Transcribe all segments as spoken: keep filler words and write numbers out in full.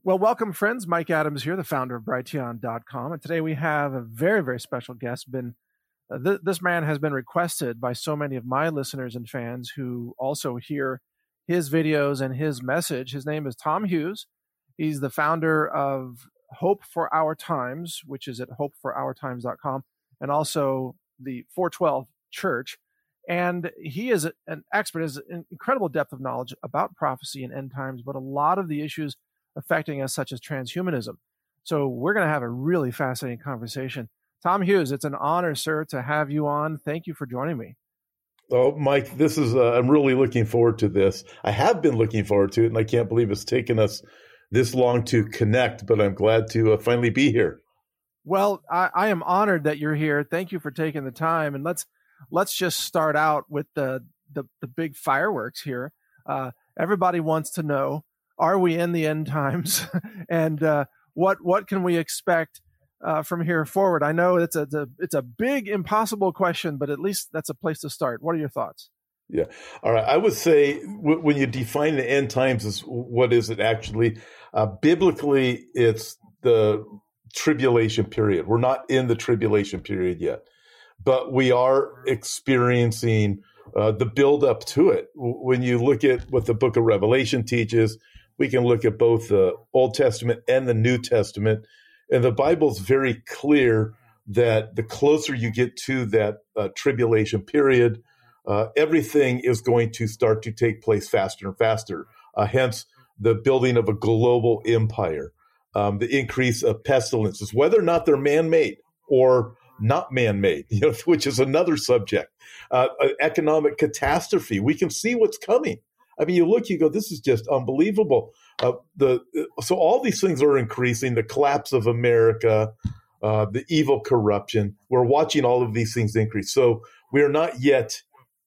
Well, welcome, friends. Mike Adams here, the founder of Brighteon dot com. And today we have a very, very special guest. Been uh, th- This man has been requested by so many of my listeners and fans who also hear his videos and his message. His name is Tom Hughes. He's the founder of Hope for Our Times, which is at hope for our times dot com, and also the four twelve Church. And he is an expert, has an incredible depth of knowledge about prophecy and end times, but a lot of the issues affecting us, such as transhumanism. So we're going to have a really fascinating conversation. Tom Hughes, it's an honor, sir, to have you on. Thank you for joining me. Oh, Mike, this is, uh, I'm really looking forward to this. I have been looking forward to it, and I can't believe it's taken us this long to connect, but I'm glad to uh, finally be here. Well, I, I am honored that you're here. Thank you for taking the time. And let's let's just start out with the, the, the big fireworks here. Uh, everybody wants to know, are we in the end times? and uh, what what can we expect uh, from here forward? I know it's a, it's a it's a big, impossible question, but at least that's a place to start. What are your thoughts? Yeah. All right. I would say w- when you define the end times, is what is it actually? Uh, biblically, it's the tribulation period. We're not in the tribulation period yet, but we are experiencing uh, the build up to it. When you look at what the book of Revelation teaches, we can look at both the Old Testament and the New Testament. And the Bible's very clear that the closer you get to that uh, tribulation period, uh, everything is going to start to take place faster and faster. Uh, hence, the building of a global empire, um, the increase of pestilences, whether or not they're man-made or not man-made, you know, which is another subject. Uh, economic catastrophe. We can see what's coming. I mean, you look, you go, this is just unbelievable. Uh, the so all these things are increasing. The collapse of America, uh, the evil corruption. We're watching all of these things increase. So we are not yet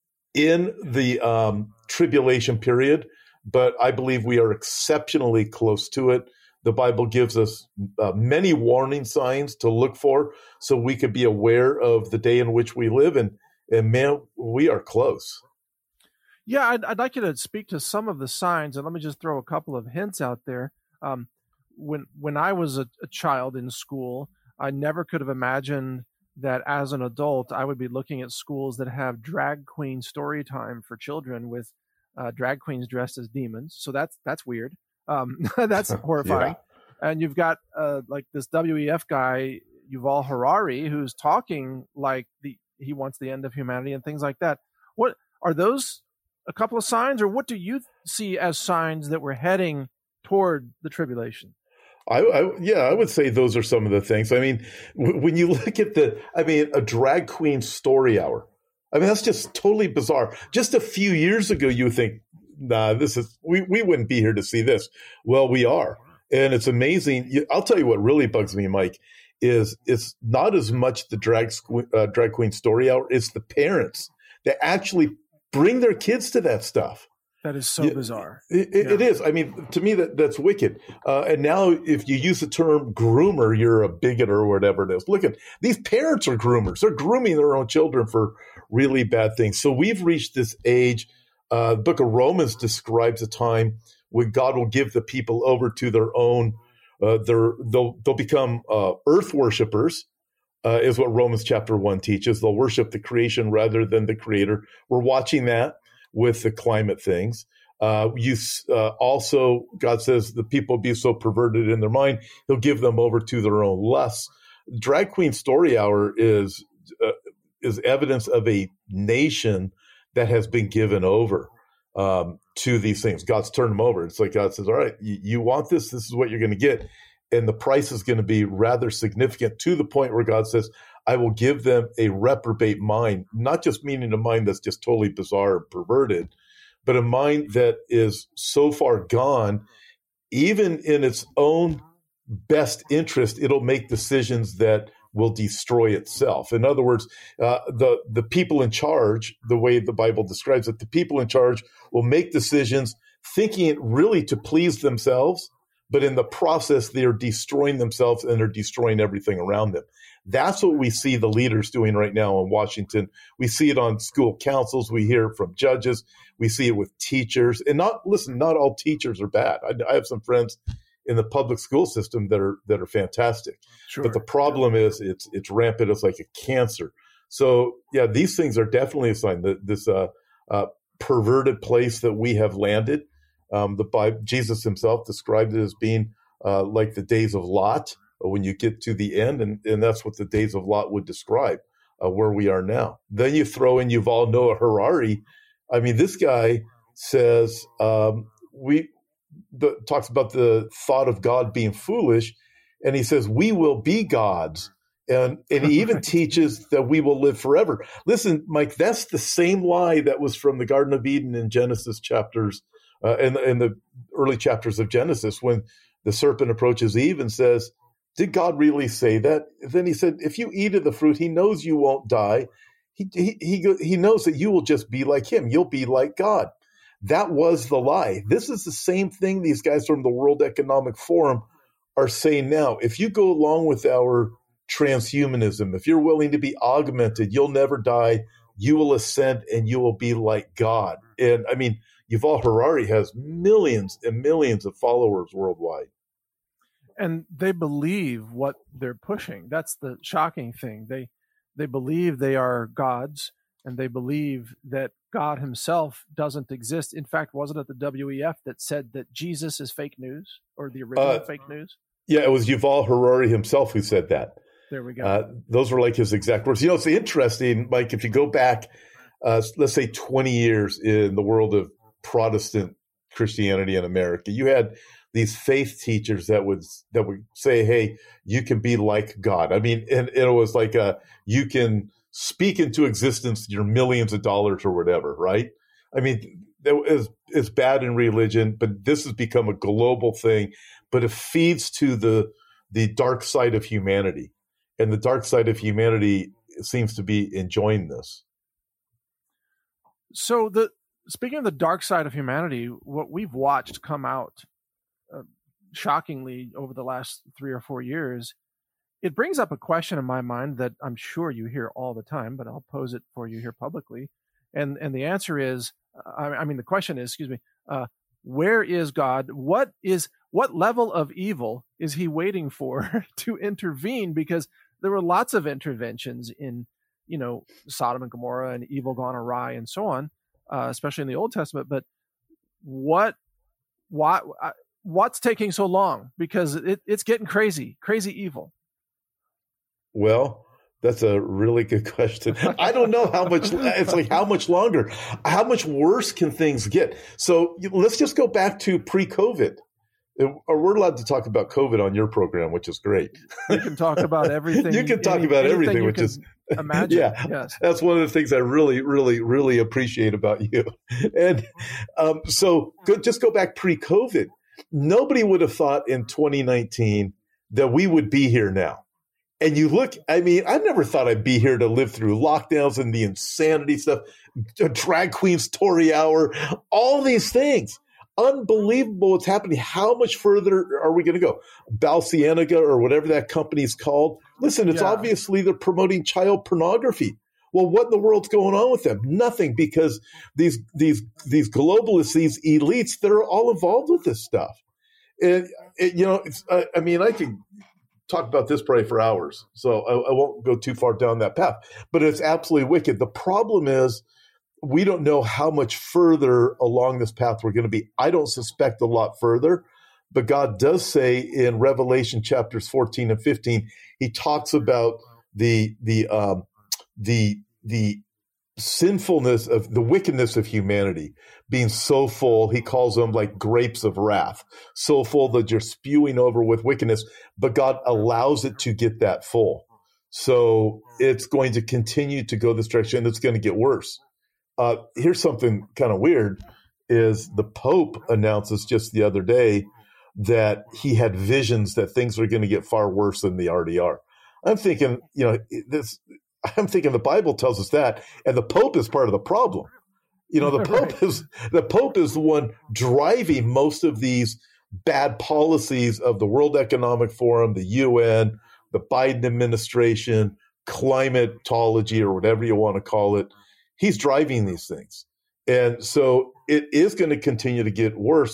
in the um, tribulation period, but I believe we are exceptionally close to it. The Bible gives us uh, many warning signs to look for, so we could be aware of the day in which we live. And and man, we are close. Yeah, I'd, I'd like you to speak to some of the signs, and let me just throw a couple of hints out there. Um, when when I was a, a child in school, I never could have imagined that as an adult, I would be looking at schools that have drag queen story time for children with uh, drag queens dressed as demons. So that's that's weird. Um, that's horrifying. Yeah. And you've got uh, like this W E F guy, Yuval Harari, who's talking like the he wants the end of humanity and things like that. What are those? A couple of signs, or what do you see as signs that we're heading toward the tribulation? I, I yeah, I would say those are some of the things. I mean, w- when you look at the, I mean, a drag queen story hour. I mean, that's just totally bizarre. Just a few years ago, you would think, nah, this is we we wouldn't be here to see this. Well, we are, and it's amazing. I'll tell you what really bugs me, Mike, is it's not as much the drag uh, drag queen story hour. It's the parents that actually bring their kids to that stuff. That is so yeah, bizarre. It, it, yeah. it is. I mean, to me, that that's wicked. Uh, and now if you use the term groomer, you're a bigot or whatever it is. Look at these parents are groomers. They're grooming their own children for really bad things. So we've reached this age. Uh, the book of Romans describes a time when God will give the people over to their own, uh, their, they'll, they'll become uh, earth worshipers. Uh, is what Romans chapter one teaches. They'll worship the creation rather than the creator. We're watching that with the climate things. Uh, you uh, also, God says the people be so perverted in their mind, he'll give them over to their own lusts. Drag Queen Story Hour is uh, is evidence of a nation that has been given over um, to these things. God's turned them over. It's like God says, all right, you, you want this, this is what you're going to get. And the price is going to be rather significant, to the point where God says, I will give them a reprobate mind, not just meaning a mind that's just totally bizarre and perverted, but a mind that is so far gone, even in its own best interest, it'll make decisions that will destroy itself. In other words, uh, the, the people in charge, the way the Bible describes it, the people in charge will make decisions thinking it really to please themselves, but in the process, they are destroying themselves and they're destroying everything around them. That's what we see the leaders doing right now in Washington. We see it on school councils. We hear it from judges. We see it with teachers. And not, listen, not all teachers are bad. I, I have some friends in the public school system that are that are fantastic. Sure. But the problem is it's it's rampant. It's like a cancer. So yeah, these things are definitely a sign that this uh, uh, perverted place that we have landed. Um, the Bible, Jesus himself described it as being uh, like the days of Lot when you get to the end, and, and that's what the days of Lot would describe uh, where we are now. Then you throw in Yuval Noah Harari. I mean, this guy says um, we the, talks about the thought of God being foolish, and he says we will be gods. And and he even teaches that we will live forever. Listen, Mike, that's the same lie that was from the Garden of Eden in Genesis chapters, uh, in, in the early chapters of Genesis, when the serpent approaches Eve and says, did God really say that? Then he said, if you eat of the fruit, he knows you won't die. He, he, he, he knows that you will just be like him. You'll be like God. That was the lie. This is the same thing these guys from the World Economic Forum are saying now. If you go along with our transhumanism, if you're willing to be augmented, you'll never die, you will ascend, and you will be like God. And I mean, Yuval Harari has millions and millions of followers worldwide. And they believe what they're pushing. That's the shocking thing. They they believe they are gods, and they believe that God himself doesn't exist. In fact, wasn't it the W E F that said that Jesus is fake news, or the original uh, fake news? Yeah, it was Yuval Harari himself who said that. There we go. Uh, those were like his exact words. You know, it's interesting, Mike, if you go back, uh, let's say twenty years in the world of Protestant Christianity in America, you had these faith teachers that would that would say, hey, you can be like God. I mean, and, and it was like a, you can speak into existence your millions of dollars or whatever, right? I mean, it is, it's bad in religion, but this has become a global thing, but it feeds to the the dark side of humanity. And the dark side of humanity seems to be enjoying this. So the speaking of the dark side of humanity, what we've watched come out uh, shockingly over the last three or four years, it brings up a question in my mind that I'm sure you hear all the time, but I'll pose it for you here publicly. And and the answer is, uh, I, I mean, the question is, excuse me, uh, where is God? What is what level of evil is he waiting for to intervene? Because there were lots of interventions in, you know, Sodom and Gomorrah and evil gone awry and so on, uh, especially in the Old Testament. But what, why, what's taking so long? Because it, it's getting crazy, crazy evil. Well, that's a really good question. I don't know how much, it's like how much longer, how much worse can things get? So let's just go back to pre-COVID. Or we're allowed to talk about COVID on your program, which is great. You can talk about everything. You can talk any, about everything, which is imagine. Yeah, yes. That's one of the things I really, really, really appreciate about you. And um, so go, just go back pre-COVID. Nobody would have thought in twenty nineteen that we would be here now. And you look, I mean, I never thought I'd be here to live through lockdowns and the insanity stuff, drag queens, Tory hour, all these things. Unbelievable what's happening. How much further are we going to go? Balcienega or whatever that company's called. Listen, it's yeah. obviously they're promoting child pornography. Well, what in the world's going on with them? Nothing, because these these these globalists, these elites, that are all involved with this stuff. And it, you know, it's, I, I mean, I could talk about this probably for hours, so I, I won't go too far down that path. But it's absolutely wicked. The problem is, we don't know how much further along this path we're going to be. I don't suspect a lot further, but God does say in Revelation chapters fourteen and fifteen, he talks about the the um, the the sinfulness of the wickedness of humanity being so full. He calls them like grapes of wrath, so full that you're spewing over with wickedness. But God allows it to get that full, so it's going to continue to go this direction. It's going to get worse. Uh, here's something kind of weird is the Pope announces just the other day that he had visions that things are going to get far worse than they already are. I'm thinking, you know, this, I'm thinking the Bible tells us that, and the Pope is part of the problem. You know, the Pope right. is, the Pope is the one driving most of these bad policies of the World Economic Forum, the U N, the Biden administration, climatology, or whatever you want to call it. He's driving these things. And so it is going to continue to get worse.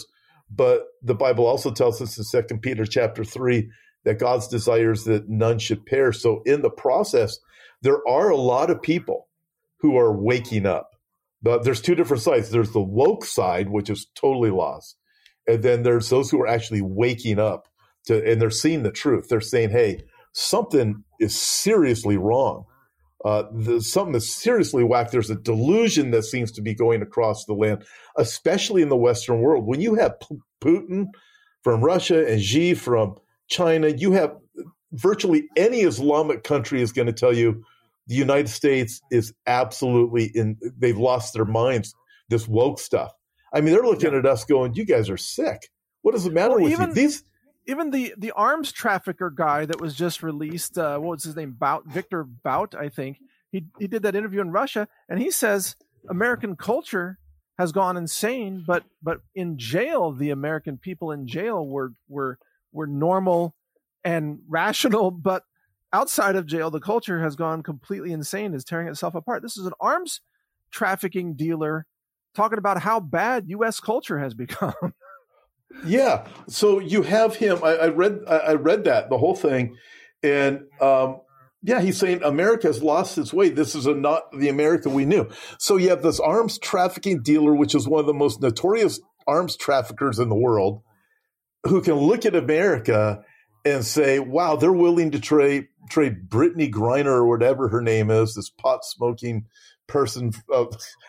But the Bible also tells us in Second Peter chapter three that God's desires that none should perish. So in the process, there are a lot of people who are waking up. But there's two different sides. There's the woke side, which is totally lost. And then there's those who are actually waking up to, and they're seeing the truth. They're saying, hey, something is seriously wrong. Uh, the, something is seriously whacked. There's a delusion that seems to be going across the land, especially in the Western world. When you have P- Putin from Russia and Xi from China, you have virtually any Islamic country is going to tell you the United States is absolutely in, they've lost their minds, this woke stuff. I mean, they're looking Yeah. at us going, you guys are sick. What is the matter Well, with even- you? These Even the, the arms trafficker guy that was just released, uh, what was his name? Bout, Victor Bout, I think. He he did that interview in Russia, and he says American culture has gone insane, but but in jail, the American people in jail were were were normal and rational, but outside of jail, the culture has gone completely insane, is tearing itself apart. This is an arms trafficking dealer talking about how bad U S culture has become. Yeah. So you have him. I, I read. I, I read that the whole thing, and um, yeah, he's saying America has lost its way. This is a, not the America we knew. So you have this arms trafficking dealer, which is one of the most notorious arms traffickers in the world, who can look at America and say, "Wow, they're willing to trade trade Brittany Griner or whatever her name is, this pot smoking person. Uh,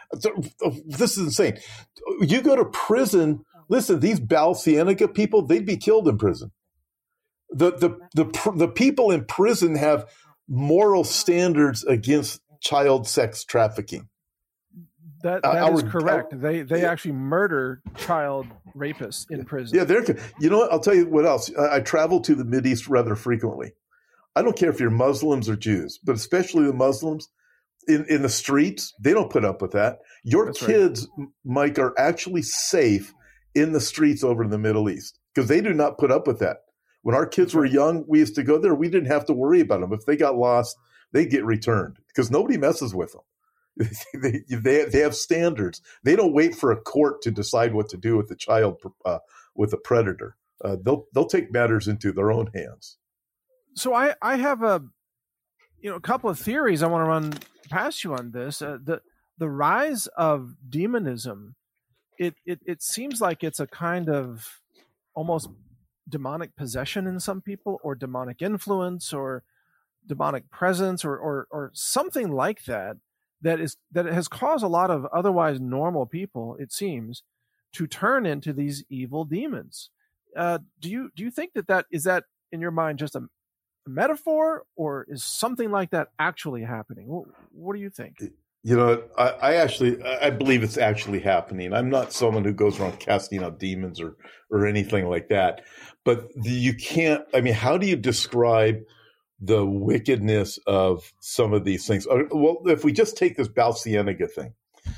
this is insane. You go to prison." Listen, these Bal Cienega people, they'd be killed in prison. The, the, the, the people in prison have moral standards against child sex trafficking. That, that Our- is correct. our- they they yeah. actually murder child rapists in prison. Yeah, they're, you know what? I'll tell you what else. I, I travel to the Mideast rather frequently. I don't care if you're Muslims or Jews, but especially the Muslims in, in the streets, they don't put up with that. Your That's right. kids, Mike, are actually safe in the streets over in the Middle East because they do not put up with that. When our kids were young, we used to go there. We didn't have to worry about them. If they got lost, they get returned because nobody messes with them. they, they, they have standards. They don't wait for a court to decide what to do with the child, uh, with a predator. Uh, they'll they'll take matters into their own hands. So I, I have a you know a couple of theories I want to run past you on this. Uh, the the rise of demonism. It, it it seems like it's a kind of almost demonic possession in some people, or demonic influence, or demonic presence, or or or something like that. That is that has caused a lot of otherwise normal people, it seems, to turn into these evil demons. Uh, do you do you think that that is that in your mind just a, a metaphor, or is something like that actually happening? What, what do you think? You know, I, I actually, I believe it's actually happening. I'm not someone who goes around casting out demons or, or anything like that. But the, you can't, I mean, how do you describe the wickedness of some of these things? Well, if we just take this Bal Cienega thing,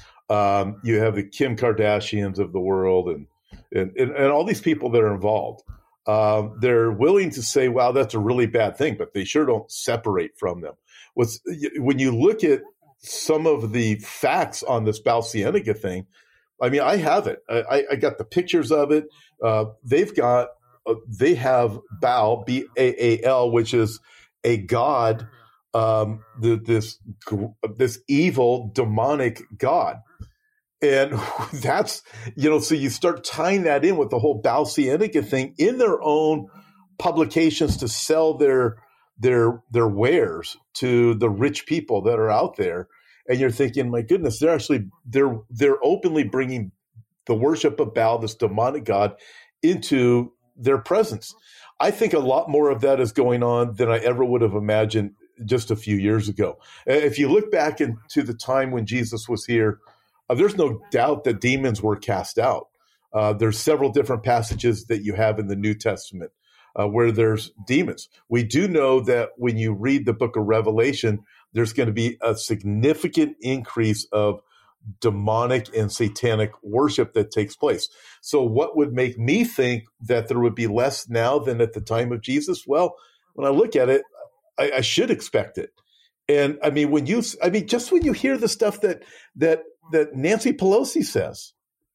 um, you have the Kim Kardashians of the world and, and, and, and all these people that are involved. Um, they're willing to say, wow, that's a really bad thing, but they sure don't separate from them. What's, when you look at some of the facts on this Bal Cienega thing, I mean, I have it. I, I got the pictures of it. Uh, they've got, uh, they have Baal, B A A L, which is a god, um, the, this this evil, demonic god. And that's, you know, so you start tying that in with the whole Bal Cienega thing in their own publications to sell their their their wares to the rich people that are out there, and you're thinking, my goodness, they're actually they're they're openly bringing the worship of Baal, this demonic god, into their presence. I think a lot more of that is going on than I ever would have imagined just a few years ago. If you look back into the time when Jesus was here, uh, there's no doubt that demons were cast out. Uh, there's several different passages that you have in the New Testament Uh, where there's demons. We do know that when you read the book of Revelation, there's going to be a significant increase of demonic and satanic worship that takes place. So what would make me think that there would be less now than at the time of Jesus? Well, when I look at it, I, I should expect it. And I mean, when you, I mean, just when you hear the stuff that, that, that Nancy Pelosi says,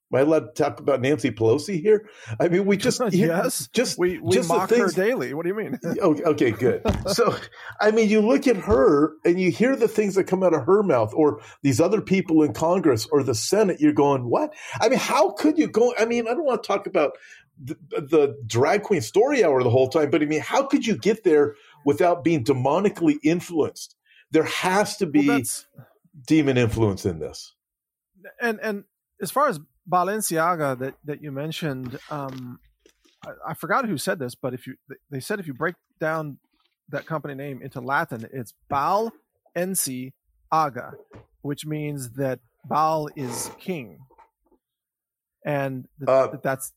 Am I allowed to talk about Nancy Pelosi here? I mean, we just yes, just we we just mock things, her daily. What do you mean? okay, okay, good. So, I mean, you look at her and you hear the things that come out of her mouth, or these other people in Congress or the Senate. You're going, what? I mean, how could you go? I mean, I don't want to talk about the, the drag queen story hour the whole time, but I mean, how could you get there without being demonically influenced? There has to be well, demon influence in this. And and as far as Balenciaga that, that you mentioned, um, I, I forgot who said this, but if you they said if you break down that company name into Latin, it's Balenciaga, which means that Baal is king, and th- uh, that's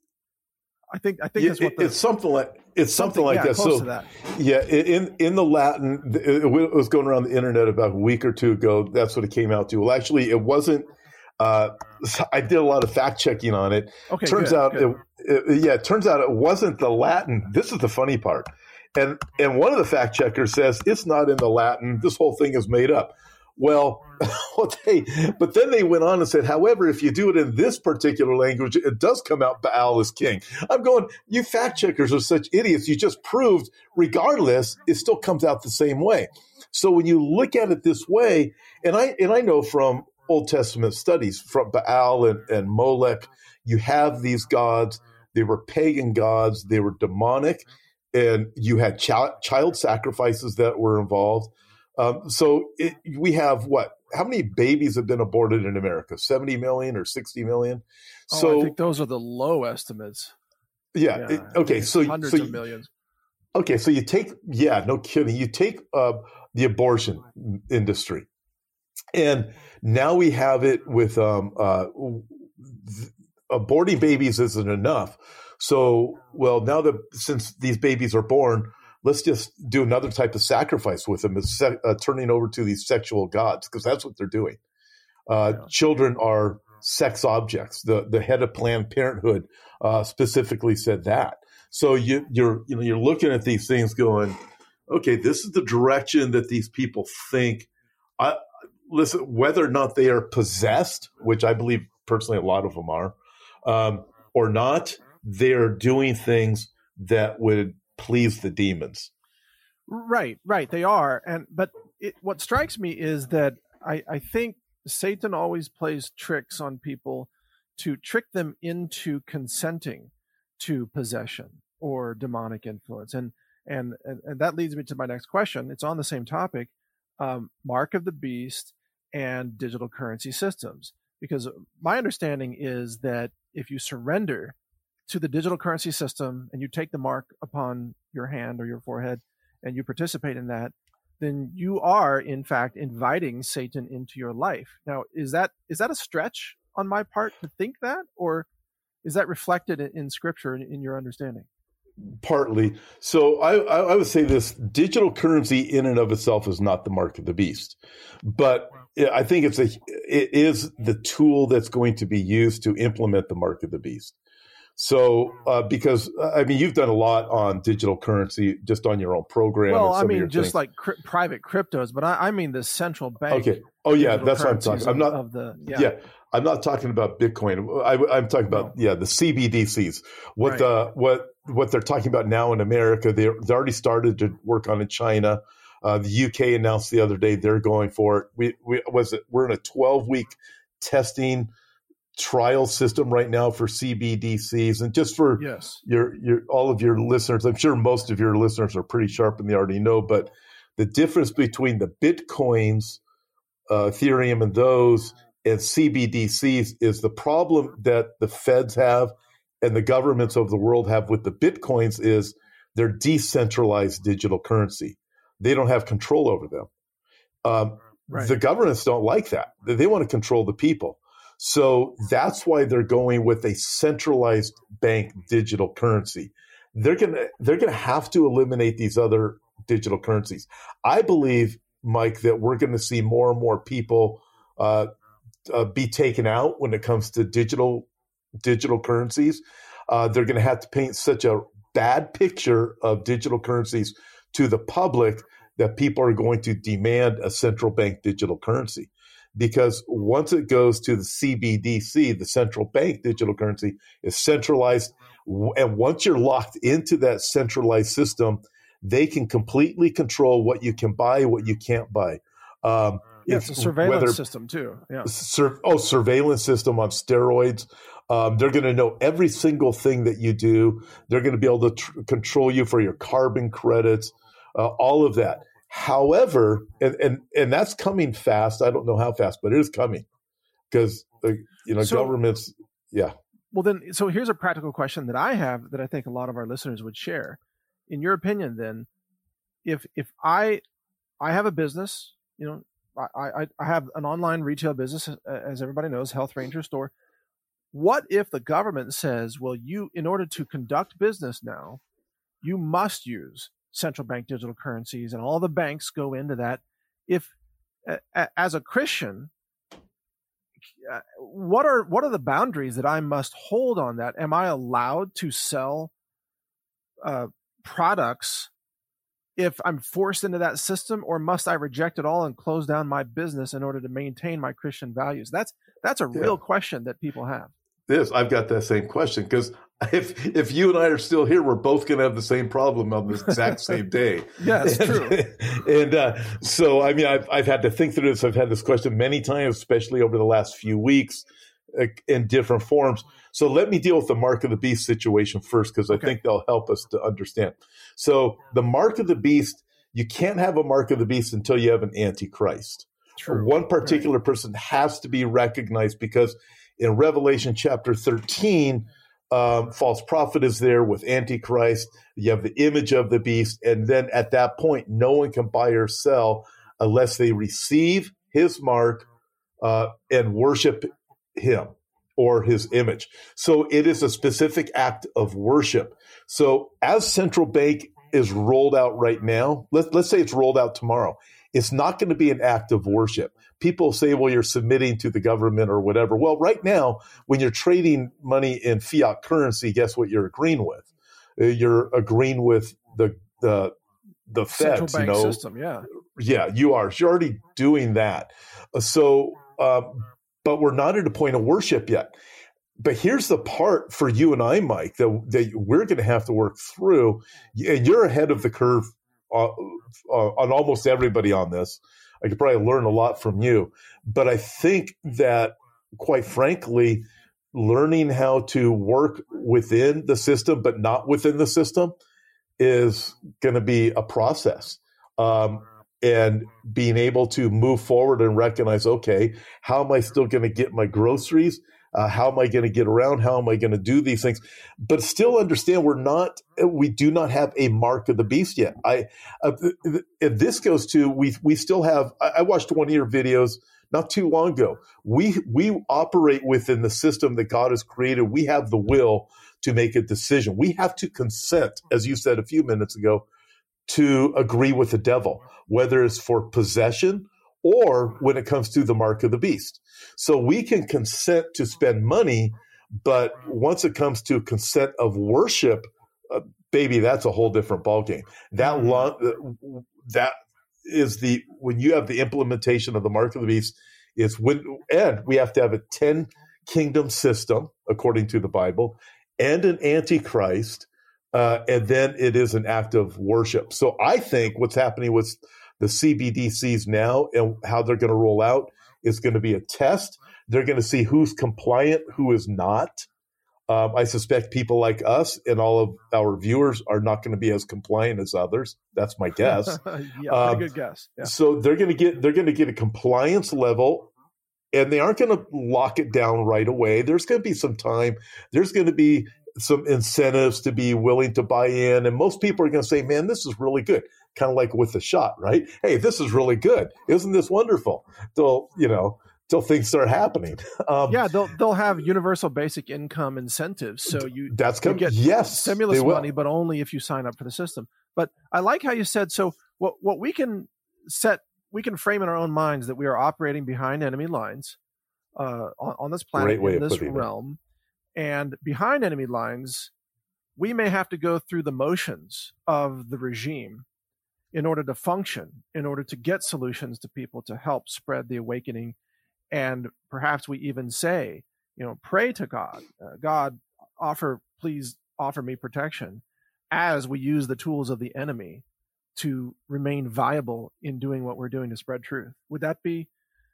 I think I think yeah, that's what the, it's something like it's something, something like yeah, that. Close so to that. yeah, in in the Latin, it was going around the internet about a week or two ago. That's what it came out to. Well, actually, it wasn't. Uh, I did a lot of fact checking on it. Okay, turns good, out, good. It, it, yeah, it turns out it wasn't the Latin. This is the funny part, and and one of the fact checkers says it's not in the Latin. This whole thing is made up. Well, well they, but then they went on and said, however, if you do it in this particular language, it does come out Baal is king. I'm going, you fact checkers are such idiots. You just proved, regardless, it still comes out the same way. So when you look at it this way, and I and I know from Old Testament studies, from Baal and, and Molech, you have these gods. They were pagan gods. They were demonic, and you had child, child sacrifices that were involved. Um, so it, we have what? How many babies have been aborted in America? seventy million or sixty million? Oh, So I think those are the low estimates. yeah. Yeah, it, okay. So hundreds so of millions. Okay. So you take yeah, no kidding. You take uh, the abortion industry, and now we have it with um, uh, th- aborting babies isn't enough. So well, now that since these babies are born, let's just do another type of sacrifice with them, is se- uh, turning over to these sexual gods, because that's what they're doing. Uh, Yeah. Children are sex objects. The the head of Planned Parenthood uh, specifically said that. So you, you're you know you're looking at these things, going, okay, this is the direction that these people think. I listen, whether or not they are possessed, which I believe personally a lot of them are, um, or not, they're doing things that would please the demons. Right, right. They are. And but it, what strikes me is that I, I think Satan always plays tricks on people to trick them into consenting to possession or demonic influence. And and and, and that leads me to my next question. It's on the same topic, um, Mark of the Beast and digital currency systems. Because my understanding is that if you surrender to the digital currency system and you take the mark upon your hand or your forehead and you participate in that, then you are in fact inviting Satan into your life. Now, is that is that a stretch on my part to think that, or is that reflected in, in scripture in, in your understanding? Partly. So I, I would say this: digital currency in and of itself is not the mark of the beast, but I think it's a it is the tool that's going to be used to implement the mark of the beast. So, uh, because I mean, you've done a lot on digital currency just on your own program. Well, and some I mean, of just things. like cri- private cryptos, but I, I mean the central bank. Okay. Oh, yeah, digital that's what I'm currencies talking. I'm not. Of, of the yeah. yeah, I'm not talking about Bitcoin. I, I'm talking about No. yeah, the C B D Cs. What Right. the what what they're talking about now in America? They they already started to work on in China. Uh, the U K announced the other day they're going for it. We we was it? We're in a twelve week testing trial system right now for C B D Cs, and just for Yes. your your all of your listeners, I'm sure most of your listeners are pretty sharp and they already know, but the difference between the Bitcoins, uh, Ethereum, and those and C B D Cs is the problem that the feds have and the governments of the world have with the Bitcoins is they're decentralized digital currency. They don't have control over them. Um, Right. The governments don't like that. They want to control the people. So that's why they're going with a centralized bank digital currency. They're gonna they're gonna have to eliminate these other digital currencies. I believe, Mike, that we're going to see more and more people uh, uh, be taken out when it comes to digital digital currencies. Uh, they're going to have to paint such a bad picture of digital currencies to the public that people are going to demand a central bank digital currency. because once it goes to the C B D C, the central bank digital currency is centralized. And once you're locked into that centralized system, they can completely control what you can buy, what you can't buy. Um, yeah, if, it's a surveillance whether, system too. Yeah. Sur- oh, surveillance system on steroids. Um, they're going to know every single thing that you do. They're going to be able to tr- control you for your carbon credits, uh, all of that. However, and, and and that's coming fast. I don't know how fast, but it is coming because uh, you know So- governments. Yeah. Well, then, so here's a practical question that I have that I think a lot of our listeners would share. In your opinion, then, if if I I have a business, you know, I I, I have an online retail business, as everybody knows, Health Ranger Store. What if the government says, well, you, in order to conduct business now, you must use central bank digital currencies, and all the banks go into that? If, as a Christian, Uh, what are what are the boundaries that I must hold on that? Am I allowed to sell uh, products if I'm forced into that system, or must I reject it all and close down my business in order to maintain my Christian values? That's that's a real Yeah. question that people have. This I've got that same question because if if you and I are still here, we're both going to have the same problem on the exact same day. Yeah, it's and, true. And uh, so, I mean, I've I've had to think through this. I've had this question many times, especially over the last few weeks, uh, in different forms. So let me deal with the mark of the beast situation first, because I Okay. think they'll help us to understand. So the mark of the beast, you can't have a mark of the beast until you have an antichrist. True. One particular person has to be recognized, because in Revelation chapter thirteen, um, false prophet is there with Antichrist. You have the image of the beast. And then at that point, no one can buy or sell unless they receive his mark uh, and worship him or his image. So it is a specific act of worship. So as central bank is rolled out right now, let, let's say it's rolled out tomorrow, it's not going to be an act of worship. People say, well, you're submitting to the government or whatever. Well, right now, when you're trading money in fiat currency, guess what you're agreeing with? Uh, You're agreeing with the the the Central feds, bank you know. system, yeah. Yeah, you are. You're already doing that. Uh, So, uh, but we're not at a point of worship yet. But here's the part for you and I, Mike, that, that we're going to have to work through. And you're ahead of the curve uh, uh, on almost everybody on this. I could probably learn a lot from you. But I think that, quite frankly, learning how to work within the system, but not within the system, is going to be a process. Um, and being able to move forward and recognize, okay, how am I still going to get my groceries? Uh, how am I going to get around? How am I going to do these things? But still understand we're not, we do not have a mark of the beast yet. I, uh, and this goes to, we, we still have, I, I watched one of your videos not too long ago. We, we operate within the system that God has created. We have the will to make a decision. We have to consent, as you said a few minutes ago, to agree with the devil, whether it's for possession or when it comes to the mark of the beast. So we can consent to spend money, but once it comes to consent of worship, uh, baby, that's a whole different ballgame. That lo- that is the when you have the implementation of the mark of the beast. It's when and we have to have a ten kingdom system according to the Bible, and an antichrist, uh, and then it is an act of worship. So I think what's happening with the C B D Cs now and how they're going to roll out is going to be a test. They're going to see who's compliant, who is not. Um, I suspect people like us and all of our viewers are not going to be as compliant as others. That's my guess. yeah, um, pretty good guess. Yeah. So they're going to get they're going to get a compliance level, and they aren't going to lock it down right away. There's going to be some time. There's going to be some incentives to be willing to buy in, and most people are going to say, "Man, this is really good." Kind of like with the shot, right? Hey, this is really good. Isn't this wonderful? Till you know, till things start happening. Um, yeah, they'll they'll have universal basic income incentives. So you that's you coming. get Yes, stimulus they will. money, but only if you sign up for the system. But I like how you said, so what what we can set, we can frame in our own minds that we are operating behind enemy lines uh, on, on this planet, Great way in of this putting it. realm. And behind enemy lines, we may have to go through the motions of the regime in order to function, in order to get solutions to people to help spread the awakening And perhaps we even say, you know, pray to God, uh, God, offer, please offer me protection, as we use the tools of the enemy to remain viable in doing what we're doing to spread truth. Would that be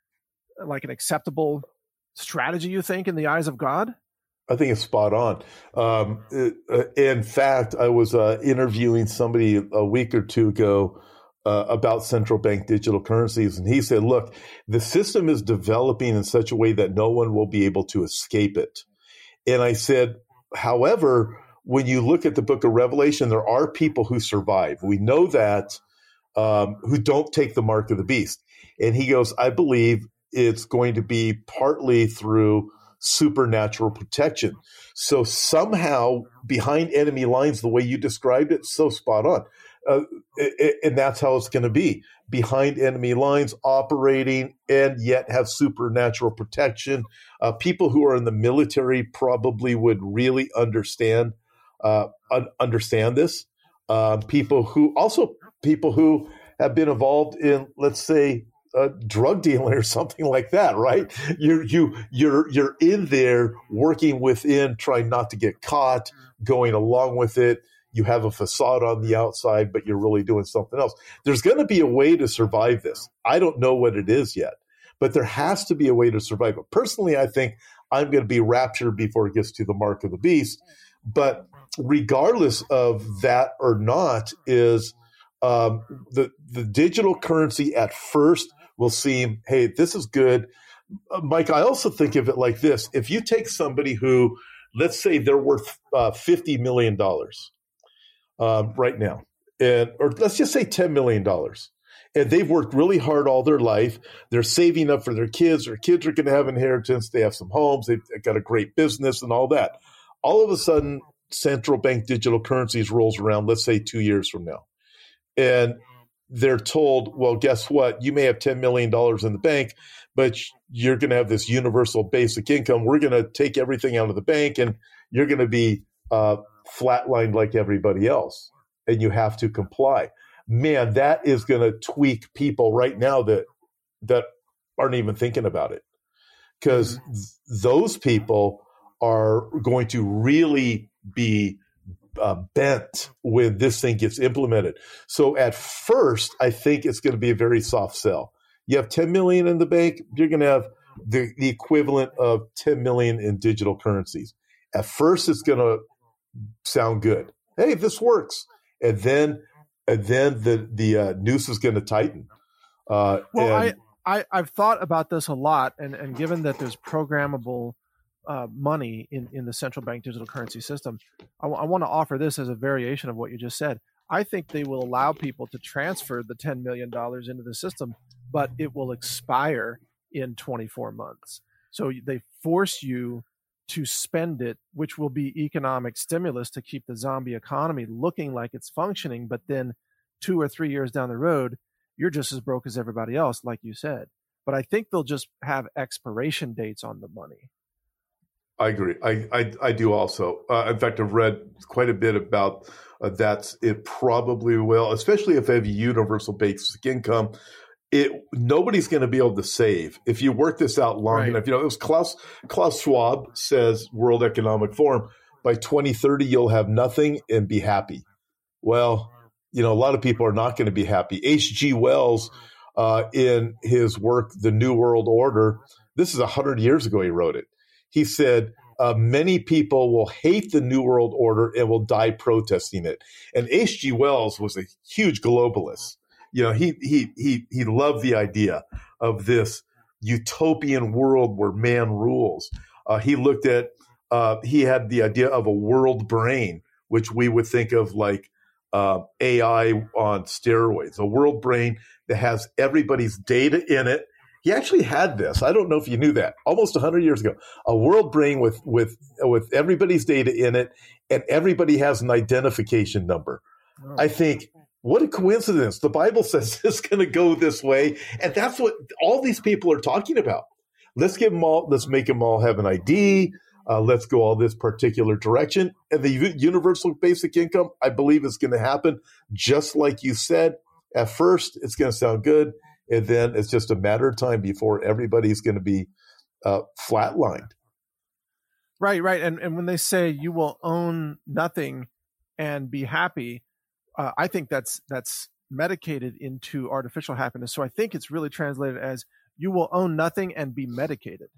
like an acceptable strategy, you think, in the eyes of God? I think it's spot on. Um, uh, in fact, I was uh, interviewing somebody a week or two ago uh, about central bank digital currencies, and he said, look, the system is developing in such a way that no one will be able to escape it. And I said, however, when you look at the book of Revelation, there are people who survive. We know that, um, who don't take the mark of the beast. And he goes, I believe it's going to be partly through supernatural protection. So somehow behind enemy lines, the way you described it, so spot on. Uh, and that's how it's going to be. Behind enemy lines, operating, and yet have supernatural protection. Uh, people who are in the military probably would really understand uh, un- understand this. Uh, people who also people who have been involved in, let's say, uh, drug dealing or something like that, right? You you you're you're in there working within, trying not to get caught, going along with it. You have a facade on the outside, but you're really doing something else. There's going to be a way to survive this. I don't know what it is yet, but there has to be a way to survive it. Personally, I think I'm going to be raptured before it gets to the mark of the beast. But regardless of that or not, is um, the the digital currency at first will seem, hey, this is good. Uh, Mike, I also think of it like this. If you take somebody who, let's say they're worth uh, fifty million dollars um, right now, and or let's just say ten million dollars, and they've worked really hard all their life. They're saving up for their kids. Their kids are going to have inheritance. They have some homes. They've got a great business and all that. All of a sudden, central bank digital currencies rolls around, let's say two years from now. And they're told, well, guess what? You may have ten million dollars in the bank, but you're going to have this universal basic income. We're going to take everything out of the bank, and you're going to be uh, flatlined like everybody else, and you have to comply. Man, that is going to tweak people right now that that aren't even thinking about it, because mm-hmm. th- those people are going to really be uh, bent when this thing gets implemented. So at first, I think it's going to be a very soft sell. You have ten million in the bank, you're going to have the, the equivalent of ten million in digital currencies. At first, it's going to sound good. Hey, this works. And then and then the, the uh, noose is going to tighten. Uh, well, and, I, I, I've thought about this a lot, and, and given that there's programmable Uh, money in, in the central bank digital currency system, I, w- I want to offer this as a variation of what you just said. I think they will allow people to transfer the ten million dollars into the system, but it will expire in twenty-four months. So they force you to spend it, which will be economic stimulus to keep the zombie economy looking like it's functioning. But then two or three years down the road, you're just as broke as everybody else, like you said. But I think they'll just have expiration dates on the money. I agree. I, I, I do also. Uh, in fact, I've read quite a bit about uh, that. It probably will, especially if they have universal basic income. It nobody's going to be able to save if you work this out long right. enough. You know, it was Klaus Klaus Schwab says, World Economic Forum, by twenty thirty you'll have nothing and be happy. Well, you know, a lot of people are not going to be happy. H G Wells, uh, in his work, The New World Order, this is a hundred years ago he wrote it. He said, uh, many people will hate the New World Order and will die protesting it. And H G Wells was a huge globalist. You know, he he he he loved the idea of this utopian world where man rules. Uh, he looked at, uh, he had the idea of a world brain, which we would think of like uh, A I on steroids, a world brain that has everybody's data in it. He actually had this. I don't know if you knew that. Almost one hundred years ago, a world brain with with with everybody's data in it, and everybody has an identification number. Oh. I think, what a coincidence. The Bible says it's going to go this way, and that's what all these people are talking about. Let's give them all. Let's make them all have an I D. Uh, let's go all this particular direction. And the u- universal basic income, I believe, is going to happen just like you said. At first, it's going to sound good. and then it's just a matter of time before everybody's going to be uh, flatlined. Right, right. And and when they say you will own nothing and be happy, uh, I think that's that's medicated into artificial happiness. So I think it's really translated as you will own nothing and be medicated.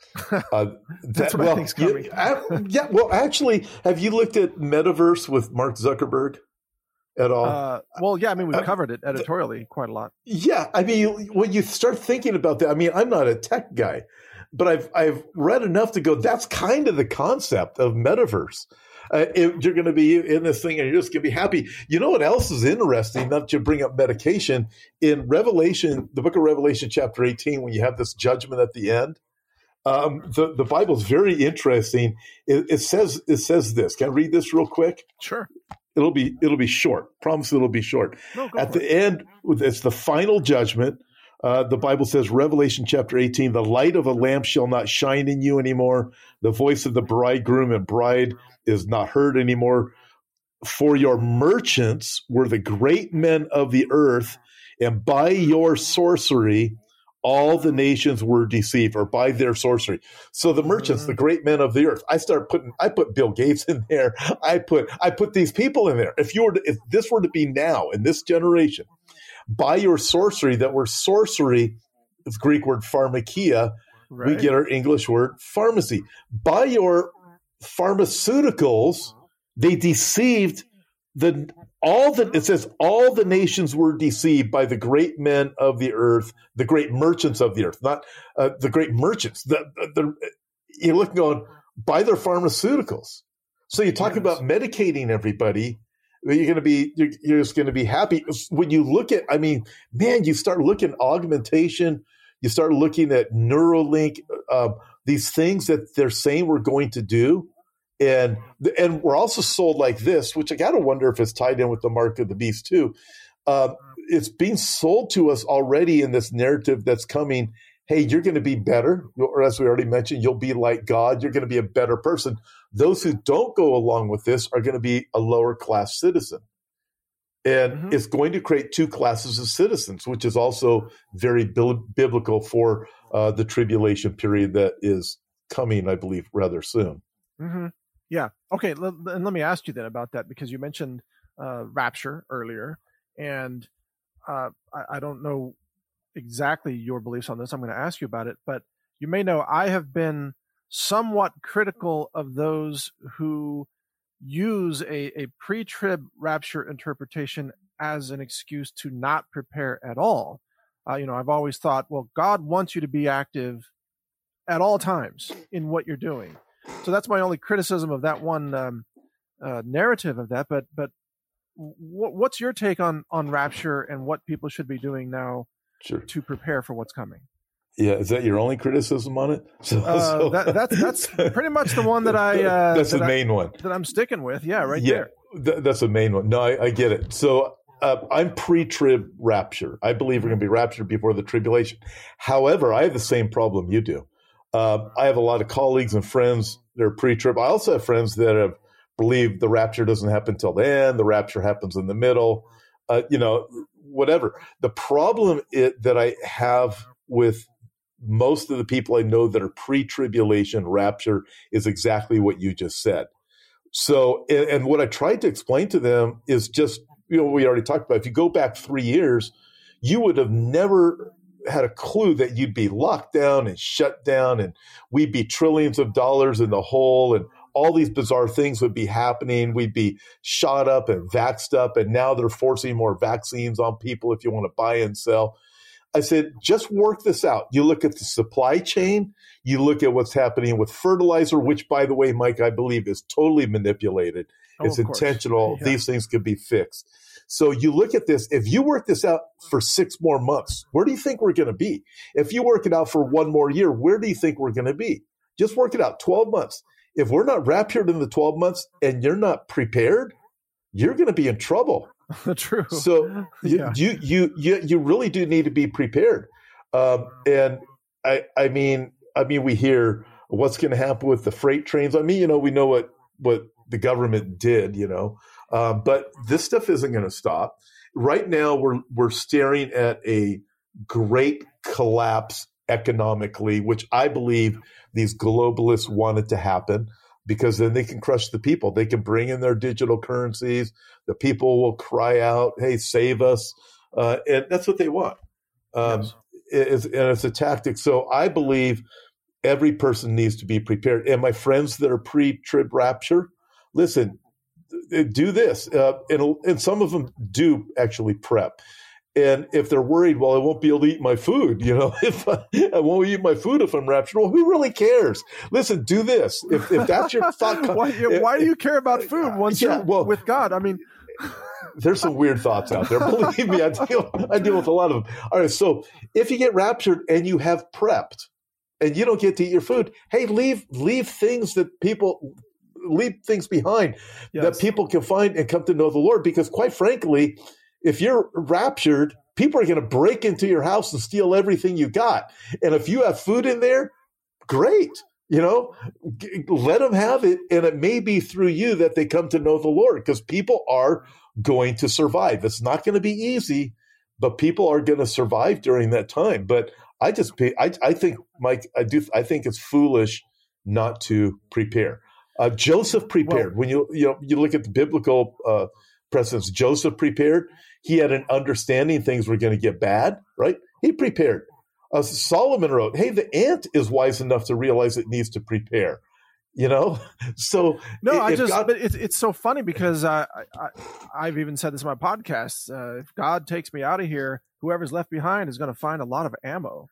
uh, that's that, what well, I think's coming. Yeah, I, yeah, well, actually, have you looked at Metaverse with Mark Zuckerberg at all? Uh, well, yeah, I mean, we've covered it editorially quite a lot. Yeah, I mean, you, when you start thinking about that, I mean, I'm not a tech guy, but I've I've read enough to go, that's kind of the concept of Metaverse. Uh, if you're going to be in this thing and you're just going to be happy. You know what else is interesting, not to bring up medication, in Revelation, the book of Revelation, chapter eighteen, when you have this judgment at the end, um, the, the Bible is very interesting. It, it says it says this. Can I read this real quick? Sure. It'll be it'll be short. Promise it'll be short. No, go At for the it. end, it's the final judgment. Uh, the Bible says, Revelation chapter eighteen, the light of a lamp shall not shine in you anymore. The voice of the bridegroom and bride is not heard anymore. For your merchants were the great men of the earth, and by your sorcery, all the nations were deceived, or by their sorcery. So the merchants, mm-hmm. the great men of the earth. I start putting, I put Bill Gates in there. I put, I put these people in there. If you were, to, if this were to be now in this generation, by your sorcery, that word sorcery is Greek word pharmakia. Right. We get our English word pharmacy. By your pharmaceuticals, they deceived the all the it says all the nations were deceived by the great men of the earth, the great merchants of the earth, not uh, the great merchants. The, the, the, you're looking on by their pharmaceuticals. So you talk yes. about medicating everybody. You're going to be, you're, you're just going to be happy. When you look at, I mean, man, you start looking at augmentation, you start looking at Neuralink, uh, these things that they're saying we're going to do. And and we're also sold like this, which I got to wonder if it's tied in with the mark of the beast too. Um, it's being sold to us already in this narrative that's coming. Hey, you're going to be better, or as we already mentioned, you'll be like God. You're going to be a better person. Those who don't go along with this are going to be a lower class citizen. And mm-hmm. it's going to create two classes of citizens, which is also very bi- biblical for uh, the tribulation period that is coming, I believe, rather soon. Mm-hmm. Yeah. Okay. L- and let me ask you then about that, because you mentioned uh, rapture earlier, and uh, I-, I don't know exactly your beliefs on this. I'm going to ask you about it, but you may know I have been somewhat critical of those who use a, a pre-trib rapture interpretation as an excuse to not prepare at all. Uh, you know, I've always thought, well, God wants you to be active at all times in what you're doing. So that's my only criticism of that one um, uh, narrative of that. But but w- what's your take on on rapture and what people should be doing now sure. to prepare for what's coming? Yeah, is that your only criticism on it? So, uh, so. That, that's that's pretty much the one that I. Uh, that's that the main I, one that I'm sticking with. Yeah, right yeah, there. Th- that's the main one. No, I, I get it. So uh, I'm pre-trib rapture. I believe we're going to be raptured before the tribulation. However, I have the same problem you do. Uh, I have a lot of colleagues and friends that are pre-trib. I also have friends that have believed the rapture doesn't happen till the end. The rapture happens in the middle. Uh, you know, whatever. The problem it, that I have with most of the people I know that are pre-tribulation rapture is exactly what you just said. So, and, and what I tried to explain to them is just, you know, we already talked about, if you go back three years, you would have never had a clue that you'd be locked down and shut down, and we'd be trillions of dollars in the hole, and all these bizarre things would be happening. We'd be shot up and vaxxed up, and now they're forcing more vaccines on people if you want to buy and sell. I said, just work this out. You look at the supply chain. You look at what's happening with fertilizer, which, by the way, Mike, I believe is totally manipulated. Oh, it's intentional. Yeah. These things could be fixed. So you look at this. If you work this out for six more months, where do you think we're going to be? If you work it out for one more year, where do you think we're going to be? Just work it out. twelve months. If we're not raptured in the twelve months and you're not prepared, you're going to be in trouble. True. So yeah. you, you you you really do need to be prepared. Um, and I I mean I mean we hear what's going to happen with the freight trains. I mean, you know, we know what what the government did, you know, uh, but this stuff isn't going to stop. Right now, we're we're staring at a great collapse economically, which I believe these globalists want it to happen, because then they can crush the people. They can bring in their digital currencies. The people will cry out, hey, save us. Uh, and that's what they want. Um, Yes. it's, and it's a tactic. So I believe every person needs to be prepared. And my friends that are pre-trib rapture, listen, do this. Uh, and, and some of them do actually prep. And if they're worried, well, I won't be able to eat my food, you know, if I, I won't eat my food if I'm raptured, well, who really cares? Listen, do this. If, if that's your thought. why, why do you care about food once yeah, you're well, with God? I mean, there's some weird thoughts out there. Believe me, I deal, I deal with a lot of them. All right. So if you get raptured and you have prepped and you don't get to eat your food, hey, leave, leave things that people leave things behind yes. that people can find and come to know the Lord. Because quite frankly, if you're raptured, people are going to break into your house and steal everything you got. And if you have food in there, great. You know, g- let them have it. And it may be through you that they come to know the Lord, because people are going to survive. It's not going to be easy, but people are going to survive during that time. But I just, I, I think, Mike, I do, I think it's foolish not to prepare. Uh, Joseph prepared. Well, when you, you know, you look at the biblical uh, precedents, Joseph prepared. He had an understanding things were going to get bad, right? He prepared. Uh, Solomon wrote, hey, the ant is wise enough to realize it needs to prepare, you know? So no, I just, God, but it's, it's so funny because I, I, I've even said this in my podcast. Uh, if God takes me out of here, whoever's left behind is going to find a lot of ammo.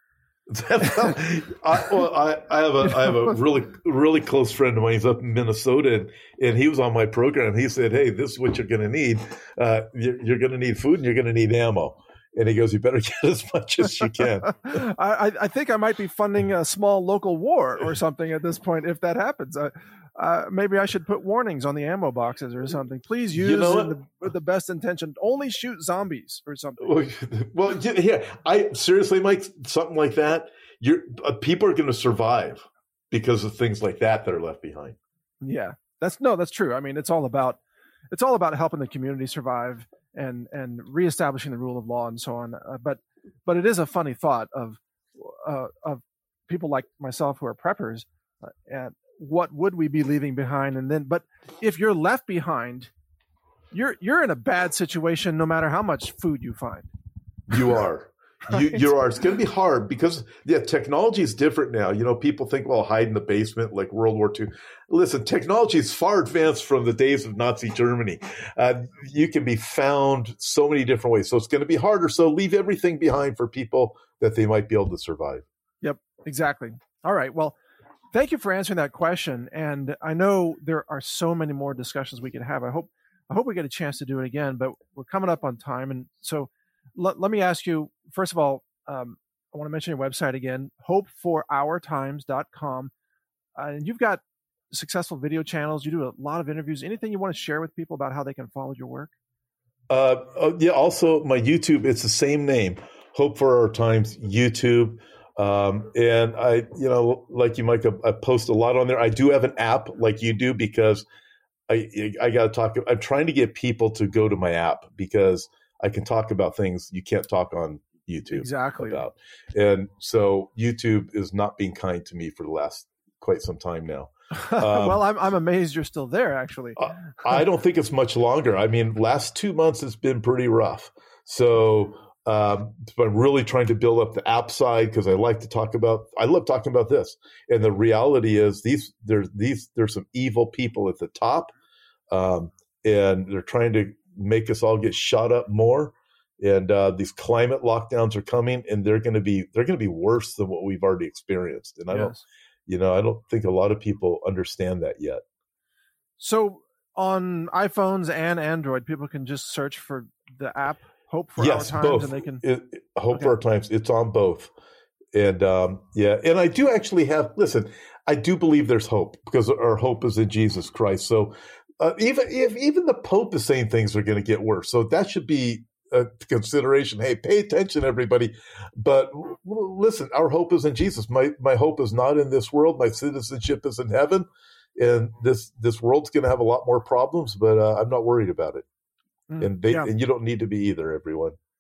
I, well, I, I have a I have a really really close friend of mine. He's up in Minnesota, and, and he was on my program. He said, "Hey, this is what you're going to need. Uh, you're, you're going to need food, and you're going to need ammo." And he goes, "You better get as much as you can." I, I think I might be funding a small local war or something at this point if that happens. Uh, uh, maybe I should put warnings on the ammo boxes or something. Please use, you know, in the, with the best intention. Only shoot zombies or something. Well, well yeah, I seriously, Mike, something like that. You're uh, people are going to survive because of things like that that are left behind. Yeah, that's no, that's true. I mean, it's all about it's all about helping the community survive and and reestablishing the rule of law and so on. Uh, but but it is a funny thought of uh, of people like myself who are preppers, uh, and what would we be leaving behind? And then, but if you're left behind, you're you're in a bad situation no matter how much food you find. You are. You, you are. It's going to be hard because yeah, technology is different now. You know, people think, well, hide in the basement like World War Two. Listen, technology is far advanced from the days of Nazi Germany. Uh, you can be found so many different ways. So it's going to be harder. So leave everything behind for people that they might be able to survive. Yep, exactly. All right. Well, thank you for answering that question. And I know there are so many more discussions we could have. I hope I hope we get a chance to do it again, but we're coming up on time. And so let, let me ask you, first of all, um, I want to mention your website again, hope for our times dot com. Uh, and you've got successful video channels. You do a lot of interviews. Anything you want to share with people about how they can follow your work? Uh, uh, yeah, also my YouTube, it's the same name, Hope for Our Times YouTube. Um, and I, you know, like you, Mike, I post a lot on there. I do have an app like you do because I, I got to talk. I'm trying to get people to go to my app because I can talk about things you can't talk on YouTube. Exactly. About. And so YouTube is not being kind to me for the last quite some time now. Um, well, I'm I'm amazed you're still there, actually. uh, I don't think it's much longer. I mean, last two months has been pretty rough. So um, I'm really trying to build up the app side because I like to talk about. I love talking about this. And the reality is, these there's these there's some evil people at the top, um, and they're trying to make us all get shot up more. And uh, these climate lockdowns are coming, and they're going to be they're going to be worse than what we've already experienced. And I yes. don't. You know, I don't think a lot of people understand that yet. So on iPhones and Android, people can just search for the app Hope for yes, Our Times, both. and they can it, Hope okay. for Our Times. It's on both, and um, yeah, and I do actually have. Listen, I do believe there's hope because our hope is in Jesus Christ. So uh, even if even the Pope is saying things are going to get worse, so that should be a consideration. Hey, pay attention, everybody. But listen, our hope is in Jesus. My my hope is not in this world. My citizenship is in heaven, and this this world's going to have a lot more problems. But uh, I'm not worried about it. Mm, and they yeah. and you don't need to be either, everyone.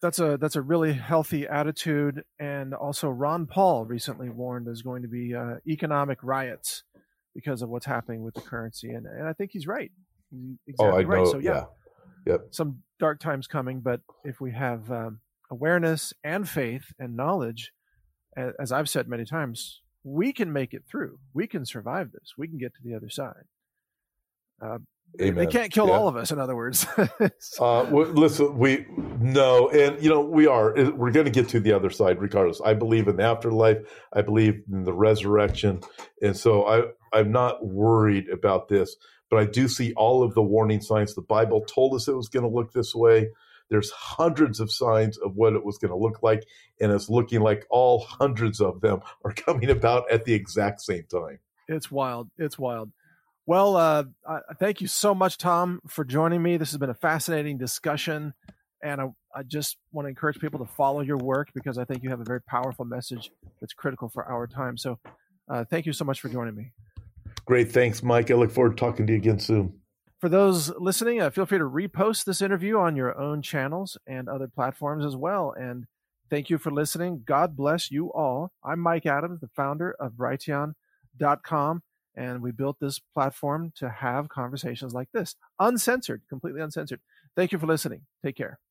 That's a that's a really healthy attitude. And also, Ron Paul recently warned there's going to be uh, economic riots because of what's happening with the currency, and and I think he's right. He's exactly oh, I right. know. So yeah, yeah. Yep. some dark times coming, but if we have um, awareness and faith and knowledge, as I've said many times, we can make it through. We can survive this. We can get to the other side. Uh, Amen. They can't kill yeah. all of us, in other words. uh, well, listen, we no, and you know we are. We're going to get to the other side, regardless. I believe in the afterlife. I believe in the resurrection, and so I, I'm not worried about this. But I do see all of the warning signs. The Bible told us it was going to look this way. There's hundreds of signs of what it was going to look like, and it's looking like all hundreds of them are coming about at the exact same time. It's wild. It's wild. Well, uh, I, thank you so much, Tom, for joining me. This has been a fascinating discussion, and I, I just want to encourage people to follow your work because I think you have a very powerful message that's critical for our time. So uh, thank you so much for joining me. Great. Thanks, Mike. I look forward to talking to you again soon. For those listening, uh, feel free to repost this interview on your own channels and other platforms as well. And thank you for listening. God bless you all. I'm Mike Adams, the founder of Brighteon dot com. And we built this platform to have conversations like this, uncensored, completely uncensored. Thank you for listening. Take care.